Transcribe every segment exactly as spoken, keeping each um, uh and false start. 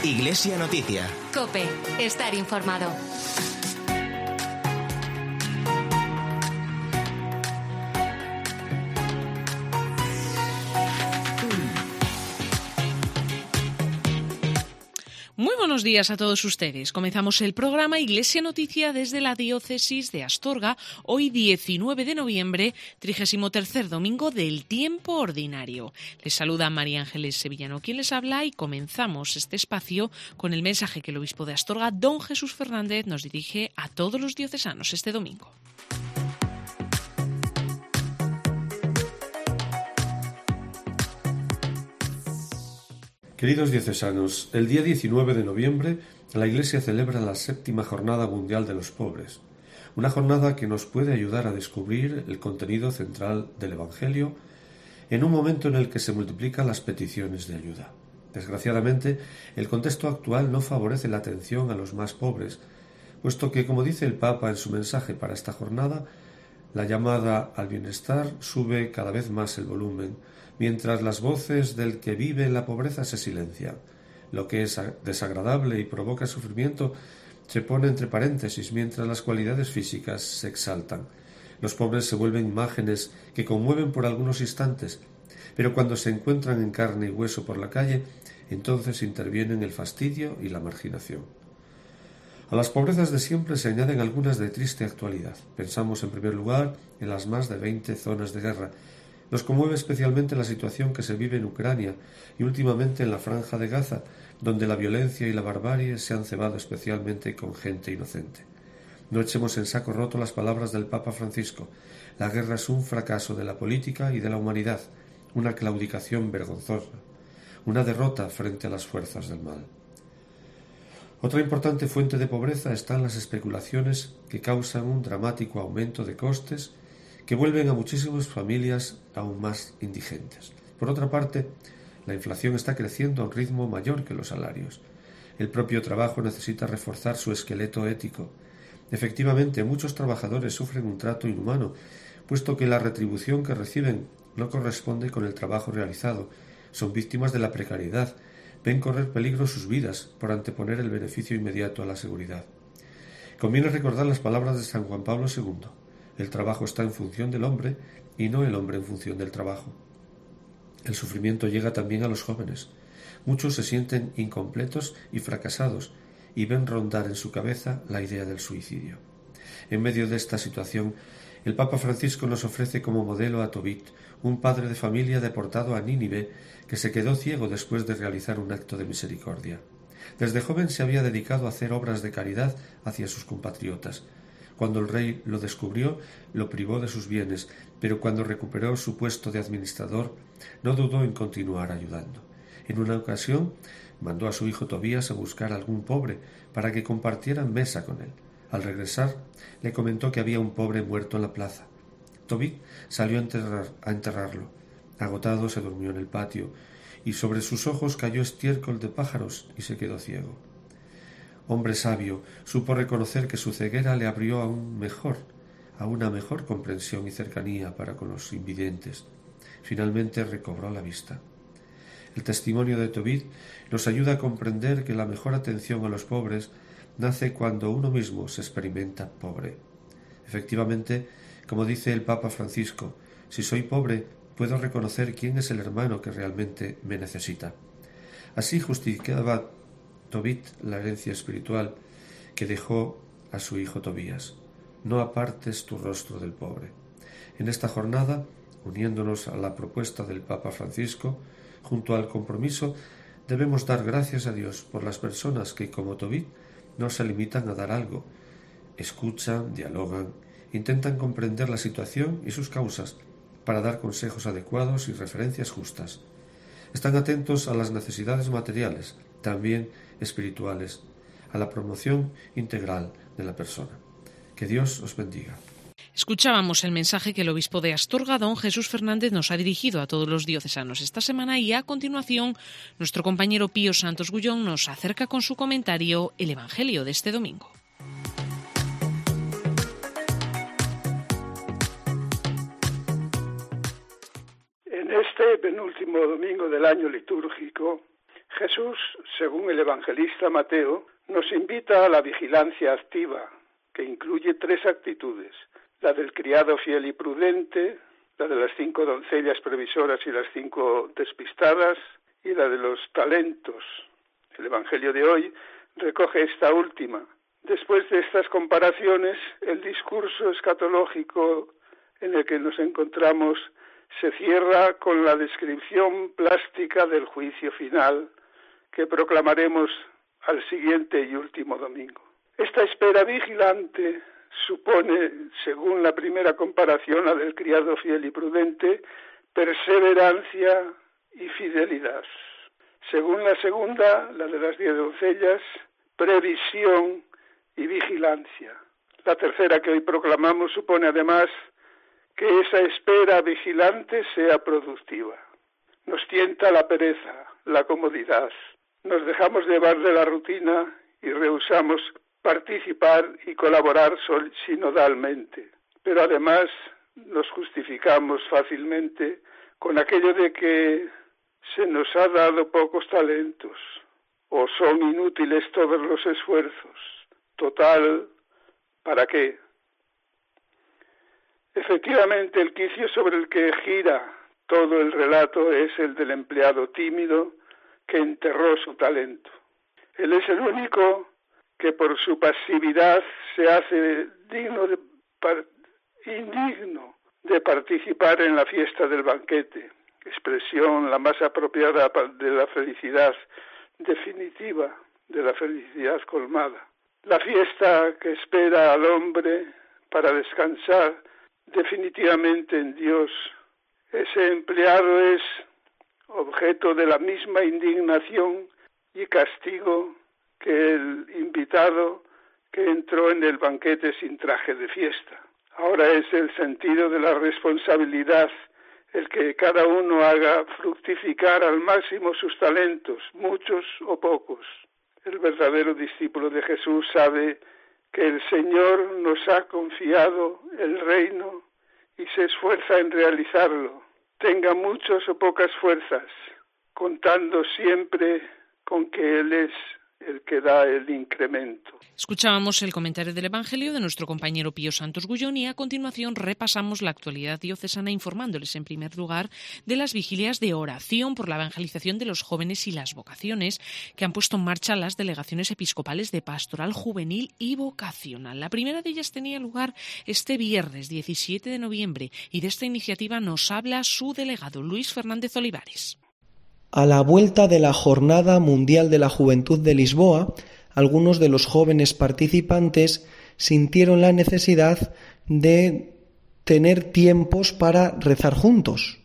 Iglesia Noticia. COPE. Estar informado. Muy buenos días a todos ustedes. Comenzamos el programa Iglesia Noticia desde la Diócesis de Astorga, hoy diecinueve de noviembre, trigésimo tercer domingo del tiempo ordinario. Les saluda María Ángeles Sevillano, quien les habla, y comenzamos este espacio con el mensaje que el obispo de Astorga, don Jesús Fernández, nos dirige a todos los diocesanos este domingo. Queridos diocesanos, el día diecinueve de noviembre la Iglesia celebra la séptima Jornada Mundial de los Pobres, una jornada que nos puede ayudar a descubrir el contenido central del Evangelio en un momento en el que se multiplican las peticiones de ayuda. Desgraciadamente, el contexto actual no favorece la atención a los más pobres, puesto que, como dice el Papa en su mensaje para esta jornada, la llamada al bienestar sube cada vez más el volumen, mientras las voces del que vive en la pobreza se silencian. Lo que es desagradable y provoca sufrimiento se pone entre paréntesis, mientras las cualidades físicas se exaltan. Los pobres se vuelven imágenes que conmueven por algunos instantes, pero cuando se encuentran en carne y hueso por la calle, entonces intervienen el fastidio y la marginación. A las pobrezas de siempre se añaden algunas de triste actualidad. Pensamos en primer lugar en las más de veinte zonas de guerra. Nos conmueve especialmente la situación que se vive en Ucrania y últimamente en la Franja de Gaza, donde la violencia y la barbarie se han cebado especialmente con gente inocente. No echemos en saco roto las palabras del Papa Francisco. La guerra es un fracaso de la política y de la humanidad, una claudicación vergonzosa, una derrota frente a las fuerzas del mal. Otra importante fuente de pobreza está en las especulaciones que causan un dramático aumento de costes que vuelven a muchísimas familias aún más indigentes. Por otra parte, la inflación está creciendo a un ritmo mayor que los salarios. El propio trabajo necesita reforzar su esqueleto ético. Efectivamente, muchos trabajadores sufren un trato inhumano, puesto que la retribución que reciben no corresponde con el trabajo realizado. Son víctimas de la precariedad, ven correr peligro sus vidas por anteponer el beneficio inmediato a la seguridad. Conviene recordar las palabras de San Juan Pablo segundo. El trabajo está en función del hombre y no el hombre en función del trabajo. El sufrimiento llega también a los jóvenes. Muchos se sienten incompletos y fracasados y ven rondar en su cabeza la idea del suicidio. En medio de esta situación, el Papa Francisco nos ofrece como modelo a Tobit, un padre de familia deportado a Nínive que se quedó ciego después de realizar un acto de misericordia. Desde joven se había dedicado a hacer obras de caridad hacia sus compatriotas. Cuando el rey lo descubrió, lo privó de sus bienes, pero cuando recuperó su puesto de administrador, no dudó en continuar ayudando. En una ocasión, mandó a su hijo Tobías a buscar a algún pobre para que compartieran mesa con él. Al regresar, le comentó que había un pobre muerto en la plaza. Tobit salió a, enterrar, a enterrarlo. Agotado, se durmió en el patio, y sobre sus ojos cayó estiércol de pájaros y se quedó ciego. Hombre sabio, supo reconocer que su ceguera le abrió a un mejor, a una mejor comprensión y cercanía para con los invidentes. Finalmente recobró la vista. El testimonio de Tobit nos ayuda a comprender que la mejor atención a los pobres nace cuando uno mismo se experimenta pobre. Efectivamente, como dice el Papa Francisco, si soy pobre, puedo reconocer quién es el hermano que realmente me necesita. Así justificaba Tobit la herencia espiritual que dejó a su hijo Tobías. No apartes tu rostro del pobre. En esta jornada, uniéndonos a la propuesta del Papa Francisco, junto al compromiso, debemos dar gracias a Dios por las personas que, como Tobit, no se limitan a dar algo. Escuchan, dialogan, intentan comprender la situación y sus causas para dar consejos adecuados y referencias justas. Están atentos a las necesidades materiales, también espirituales, a la promoción integral de la persona. Que Dios os bendiga. Escuchábamos el mensaje que el obispo de Astorga, don Jesús Fernández, nos ha dirigido a todos los diocesanos esta semana, y a continuación nuestro compañero Pío Santos Gullón nos acerca con su comentario el Evangelio de este domingo. En este penúltimo domingo del año litúrgico, Jesús, según el evangelista Mateo, nos invita a la vigilancia activa, que incluye tres actitudes: la del criado fiel y prudente, la de las cinco doncellas previsoras y las cinco despistadas, y la de los talentos. El Evangelio de hoy recoge esta última. Después de estas comparaciones, el discurso escatológico en el que nos encontramos se cierra con la descripción plástica del juicio final que proclamaremos al siguiente y último domingo. Esta espera vigilante supone, según la primera comparación, la del criado fiel y prudente, perseverancia y fidelidad. Según la segunda, la de las diez doncellas, previsión y vigilancia. La tercera que hoy proclamamos supone además que esa espera vigilante sea productiva. Nos tienta la pereza, la comodidad. Nos dejamos llevar de la rutina y rehusamos participar y colaborar sinodalmente. Pero además nos justificamos fácilmente con aquello de que se nos ha dado pocos talentos o son inútiles todos los esfuerzos. Total, ¿para qué? Efectivamente, el quicio sobre el que gira todo el relato es el del empleado tímido que enterró su talento. Él es el único que por su pasividad se hace digno de par- indigno de participar en la fiesta del banquete, expresión la más apropiada de la felicidad definitiva, de la felicidad colmada. La fiesta que espera al hombre para descansar definitivamente en Dios. Ese empleado es objeto de la misma indignación y castigo que el invitado que entró en el banquete sin traje de fiesta. Ahora es el sentido de la responsabilidad el que cada uno haga fructificar al máximo sus talentos, muchos o pocos. El verdadero discípulo de Jesús sabe que el Señor nos ha confiado el reino y se esfuerza en realizarlo, tenga muchas o pocas fuerzas, contando siempre con que Él es el que da el incremento. Escuchábamos el comentario del Evangelio de nuestro compañero Pío Santos Gullón y a continuación repasamos la actualidad diocesana informándoles en primer lugar de las vigilias de oración por la evangelización de los jóvenes y las vocaciones que han puesto en marcha las delegaciones episcopales de pastoral juvenil y vocacional. La primera de ellas tenía lugar este viernes diecisiete de noviembre y de esta iniciativa nos habla su delegado Luis Fernández Olivares. A la vuelta de la Jornada Mundial de la Juventud de Lisboa, algunos de los jóvenes participantes sintieron la necesidad de tener tiempos para rezar juntos.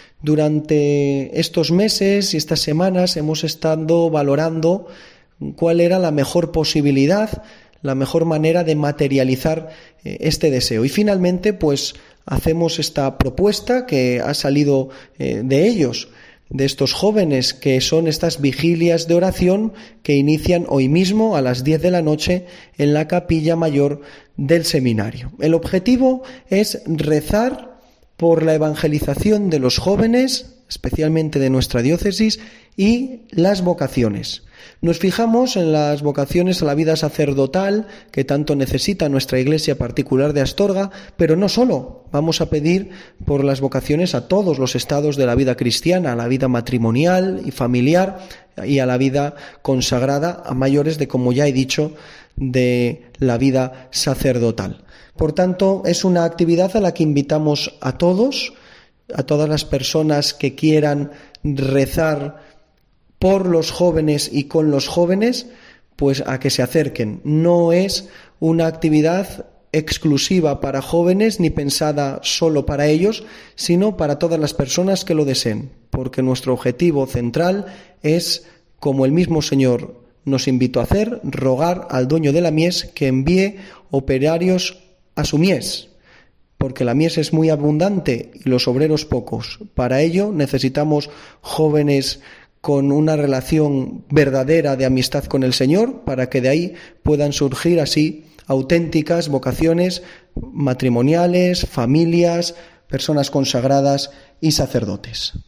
Durante estos meses y estas semanas hemos estado valorando cuál era la mejor posibilidad, la mejor manera de materializar este deseo. Y finalmente, pues, hacemos esta propuesta que ha salido eh, de ellos, de estos jóvenes, que son estas vigilias de oración que inician hoy mismo a las diez de la noche en la capilla mayor del seminario. El objetivo es rezar por la evangelización de los jóvenes, especialmente de nuestra diócesis, y las vocaciones. Nos fijamos en las vocaciones a la vida sacerdotal que tanto necesita nuestra Iglesia particular de Astorga, pero no solo. Vamos a pedir por las vocaciones a todos los estados de la vida cristiana, a la vida matrimonial y familiar y a la vida consagrada, a mayores de, como ya he dicho, de la vida sacerdotal. Por tanto, es una actividad a la que invitamos a todos, a todas las personas que quieran rezar por los jóvenes y con los jóvenes, pues a que se acerquen. No es una actividad exclusiva para jóvenes ni pensada solo para ellos, sino para todas las personas que lo deseen, porque nuestro objetivo central es, como el mismo Señor nos invitó a hacer, rogar al dueño de la mies que envíe operarios a su mies, porque la mies es muy abundante y los obreros pocos. Para ello necesitamos jóvenes con una relación verdadera de amistad con el Señor, para que de ahí puedan surgir así auténticas vocaciones matrimoniales, familias, personas consagradas y sacerdotes.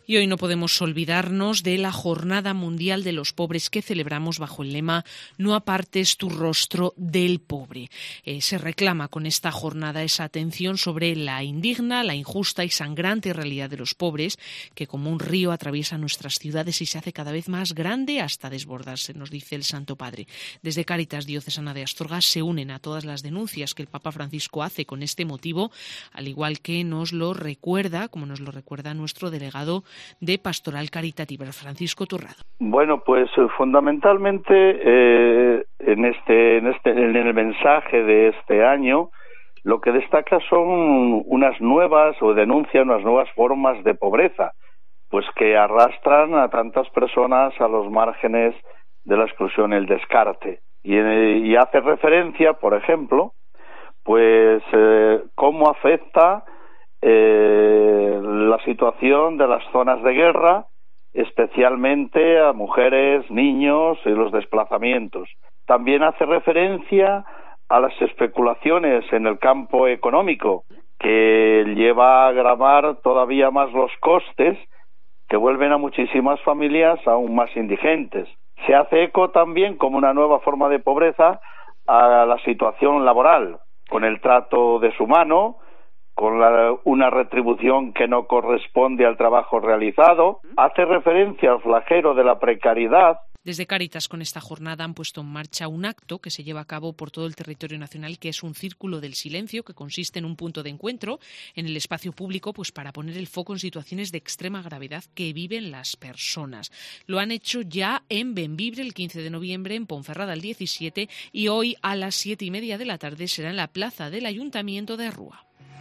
Y hoy no podemos olvidarnos de la Jornada Mundial de los Pobres que celebramos bajo el lema No apartes tu rostro del pobre. Eh, se reclama con esta jornada esa atención sobre la indigna, la injusta y sangrante realidad de los pobres, que como un río atraviesa nuestras ciudades y se hace cada vez más grande hasta desbordarse, nos dice el Santo Padre. Desde Cáritas Diocesana de Astorga se unen a todas las denuncias que el Papa Francisco hace con este motivo, al igual que nos lo recuerda, como nos lo recuerda nuestro delegado de Pastoral Caritativa, Francisco Turrado. Bueno, pues fundamentalmente eh, en este, en este, en el mensaje de este año, lo que destaca son unas nuevas o denuncia unas nuevas formas de pobreza, pues que arrastran a tantas personas a los márgenes de la exclusión, el descarte, y, y hace referencia, por ejemplo, pues eh, cómo afecta Eh, la situación de las zonas de guerra, especialmente a mujeres, niños y los desplazamientos. También hace referencia a las especulaciones en el campo económico, que lleva a agravar todavía más los costes que vuelven a muchísimas familias aún más indigentes. Se hace eco también como una nueva forma de pobreza a la situación laboral, con el trato deshumano, con la, una retribución que no corresponde al trabajo realizado. Hace referencia al flagelo de la precariedad. Desde Cáritas, con esta jornada, han puesto en marcha un acto que se lleva a cabo por todo el territorio nacional, que es un círculo del silencio, que consiste en un punto de encuentro en el espacio público, pues para poner el foco en situaciones de extrema gravedad que viven las personas. Lo han hecho ya en Bembibre el quince de noviembre, en Ponferrada el diecisiete, y hoy a las siete y media de la tarde será en la plaza del Ayuntamiento de Rúa.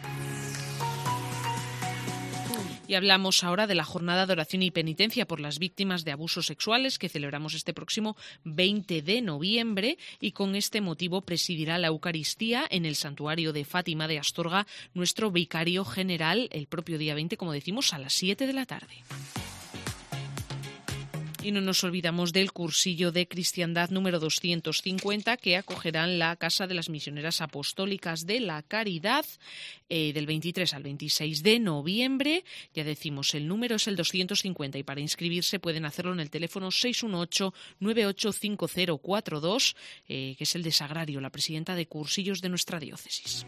Y hablamos ahora de la jornada de oración y penitencia por las víctimas de abusos sexuales que celebramos este próximo veinte de noviembre, y con este motivo presidirá la Eucaristía en el Santuario de Fátima de Astorga nuestro vicario general el propio día veinte, como decimos, a las siete de la tarde. Y no nos olvidamos del cursillo de cristiandad número doscientos cincuenta que acogerán la Casa de las Misioneras Apostólicas de la Caridad eh, del veintitrés al veintiséis de noviembre. Ya decimos, el número es el doscientos cincuenta y para inscribirse pueden hacerlo en el teléfono seis uno ocho, nueve ocho cinco cero cuatro dos, eh, que es el de Sagrario, la presidenta de cursillos de nuestra diócesis.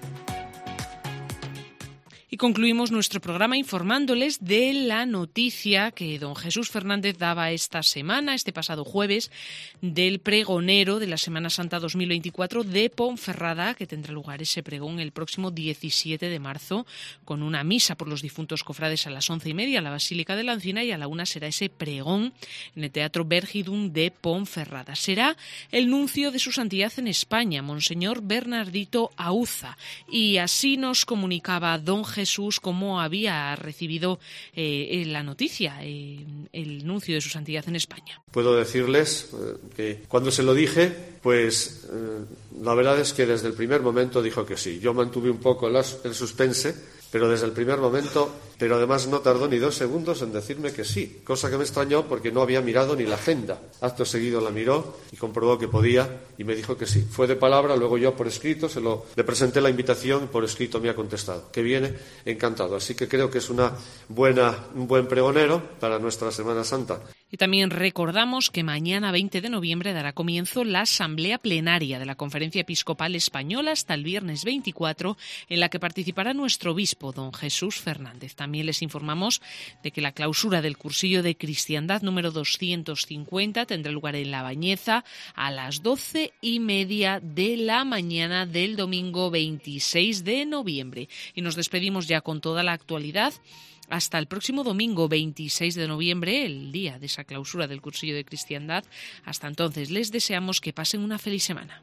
Y concluimos nuestro programa informándoles de la noticia que don Jesús Fernández daba esta semana, este pasado jueves, del pregonero de la Semana Santa dos mil veinticuatro de Ponferrada, que tendrá lugar ese pregón el próximo diecisiete de marzo, con una misa por los difuntos cofrades a las once y media en la Basílica de la Encina, y a la una será ese pregón en el Teatro Vergidum de Ponferrada. Será el nuncio de su santidad en España, Monseñor Bernardito Auza, y así nos comunicaba don Jesús cómo había recibido eh, la noticia, eh, el nuncio de su santidad en España. Puedo decirles eh, que cuando se lo dije, pues eh, la verdad es que desde el primer momento dijo que sí. Yo mantuve un poco el suspense, pero desde el primer momento, pero además no tardó ni dos segundos en decirme que sí, cosa que me extrañó porque no había mirado ni la agenda. Acto seguido la miró y comprobó que podía y me dijo que sí. Fue de palabra, luego yo por escrito se lo le presenté la invitación y por escrito me ha contestado que viene, encantado. Así que creo que es una buena, un buen pregonero para nuestra Semana Santa. Y también recordamos que mañana veinte de noviembre dará comienzo la asamblea plenaria de la Conferencia Episcopal Española hasta el viernes veinticuatro, en la que participará nuestro obispo, don Jesús Fernández. También les informamos de que la clausura del cursillo de cristiandad número doscientos cincuenta tendrá lugar en La Bañeza a las doce y media de la mañana del domingo veintiséis de noviembre. Y nos despedimos ya con toda la actualidad hasta el próximo domingo veintiséis de noviembre, el día de esa clausura del cursillo de cristiandad. Hasta entonces les deseamos que pasen una feliz semana.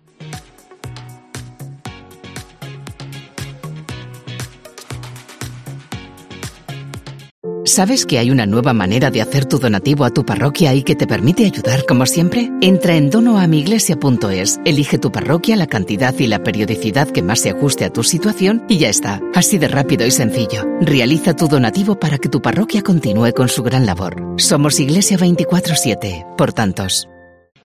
¿Sabes que hay una nueva manera de hacer tu donativo a tu parroquia y que te permite ayudar como siempre? Entra en dono a mi iglesia punto es, elige tu parroquia, la cantidad y la periodicidad que más se ajuste a tu situación y ya está. Así de rápido y sencillo. Realiza tu donativo para que tu parroquia continúe con su gran labor. Somos Iglesia veinticuatro siete, por tantos.